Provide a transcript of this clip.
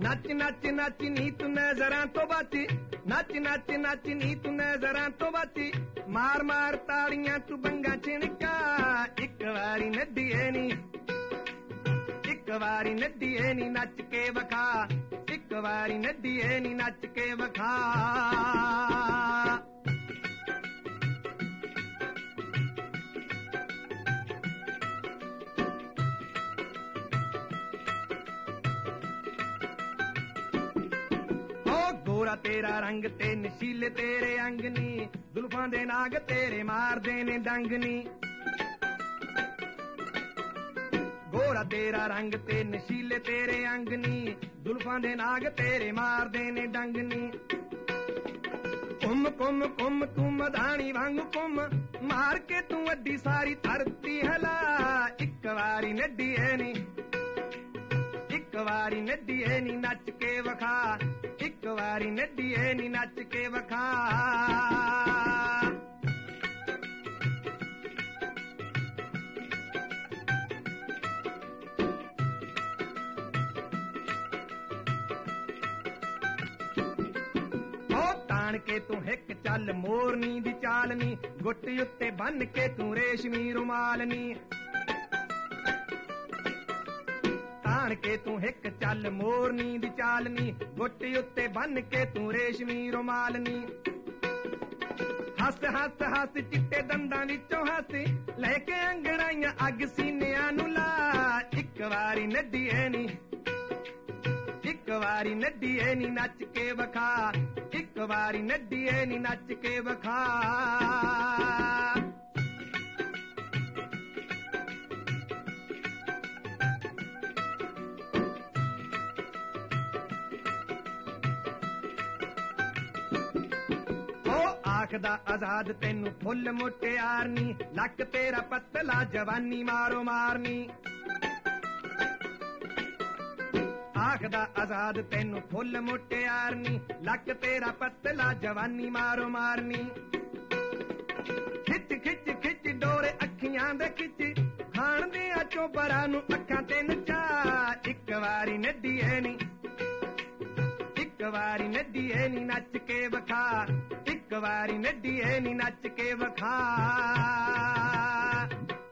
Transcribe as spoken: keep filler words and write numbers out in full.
ਨੱਚ ਨੱਚ ਨੱਚ ਨੀ ਤੂੰ ਨਜ਼ਰਾਂ ਤੋਂ ਬਚ, ਨੱਚ ਨੱਚ ਨੱਚ ਨੀ ਤੂੰ ਨਜ਼ਰਾਂ ਤੋਂ ਬਚ, ਮਾਰ ਮਾਰ ਤਾੜੀਆਂ ਤੂੰ ਬੰਗਾ ਛਿਣਕਾ, ਇੱਕ ਵਾਰੀ ਨੱਡੀਏ ਨੀ, ਇੱਕ ਵਾਰੀ ਨੱਡੀਏ ਨੀ ਨੱਚ ਕੇ ਵਖਾ, ਇੱਕ ਵਾਰੀ ਨੱਡੀਏ ਨੀ ਨੱਚ ਕੇ ਵਖਾ। ਗੋਰਾ ਤੇਰਾ ਰੰਗ ਤੇ ਨਸ਼ੀਲੇ ਤੇਰੇ ਅੰਗ ਨੀ, ਜ਼ੁਲਫਾਂ ਦੇ ਨਾਗ ਤੇਰੇ ਮਾਰਦੇ ਨੇ ਡੰਗ ਨੀ। ਗੋਰਾ ਤੇਰਾ ਰੰਗ ਤੇ ਨਸ਼ੀਲੇ ਤੇਰੇ ਅੰਗ ਨੀ, ਜ਼ੁਲਫਾਂ ਦੇ ਨਾਗ ਤੇਰੇ ਮਾਰਦੇ ਨੇ ਡੰਗ ਨੀ। ਘੁੰਮ ਘੁੰਮ ਘੁੰਮ ਤੂੰ ਮਧਾਣੀ ਵਾਂਗੂ ਘੁੰਮ, ਮਾਰ ਕੇ ਤੂੰ ਅੱਡੀ ਸਾਰੀ ਧਰਤੀ ਹਲਾ, ਇੱਕ ਵਾਰੀ ਨੱਡੀਏ ਨੀ, ਇੱਕ ਵਾਰੀ ਨੱਡੀਏ ਨੀ ਨੱਚ ਕੇ ਵਖਾ, ਇੱਕ ਵਾਰੀ ਨੱਡੀਏ ਨੀ ਨੱਚ ਕੇ ਵਖਾ। ਤਾਣ ਕੇ ਤੂੰ ਹਿੱਕ ਚੱਲ ਮੋਰਨੀ ਦੀ ਚਾਲ ਨੀ, ਗੁੱਟ ਉੱਤੇ ਬੰਨ ਕੇ ਤੂੰ ਰੇਸ਼ਮੀ ਰੁਮਾਲ ਨੀ। ਤਾਣ ਕੇ ਤੂੰ ਹਿੱਕ ਚੱਲ ਮੋਰਨੀ ਦੀ ਚਾਲ ਨੀ, ਗੁੱਟ ਉੱਤੇ ਬੰਨ ਕੇ ਤੂੰ ਰੇਸ਼ਮੀ ਰੁਮਾਲ ਨੀ। ਹੱਸ ਹੱਸ ਹੱਸ ਚਿੱਟੇ ਦੰਦਾਂ ਵਿੱਚੋਂ ਹੱਸ, ਲੈ ਕੇ ਅੰਗੜਾਈਆਂ ਅੱਗ ਸੀਨਿਆਂ ਨੂੰ ਲਾ, ਇੱਕ ਵਾਰੀ ਨੱਡੀਏ ਨੀ, ਇੱਕ ਵਾਰੀ ਨੱਡੀਏ ਨੀ ਨੱਚ ਕੇ ਵਖਾ, ਇੱਕ ਵਾਰੀ ਨੱਡੀਏ ਨੀ ਨੱਚ ਕੇ ਵਖਾ। ਆਖਦਾ ਆਜ਼ਾਦ ਤੈਨੂੰ ਫੁੱਲ ਮੁਟਿਆਰ ਨੀ, ਲੱਕ ਤੇਰਾ ਪਤਲਾ ਜਵਾਨੀ ਮਾਰੋ ਮਾਰਨੀ। ਆਖਦਾ ਆਜ਼ਾਦ ਤੈਨੂੰ ਫੁੱਲ ਮੁਟਿਆਰ ਨੀ, ਲੱਕ ਤੇਰਾ ਪਤਲਾ ਜਵਾਨੀ ਮਾਰੋ ਮਾਰਨੀ। ਖਿੱਚ ਖਿੱਚ ਖਿੱਚ ਡੋਰੇ ਅੱਖੀਆਂ ਦੇ ਖਿੱਚ, ਖਾਣ ਦੀਆਂ ਚੋਬਰਾਂ ਨੂੰ ਅੱਖਾਂ ਤੇ ਨਚਾ, ਇੱਕ ਵਾਰੀ ਨੱਡੀਏ ਨੀ, ਇੱਕ ਵਾਰੀ ਨੱਡੀਏ ਨੀ ਨੱਚ ਕੇ ਵਖਾ, ਇੱਕ ਵਾਰੀ ਨੱਡੀਏ ਨੀ ਨੱਚ ਕੇ ਵਖਾ।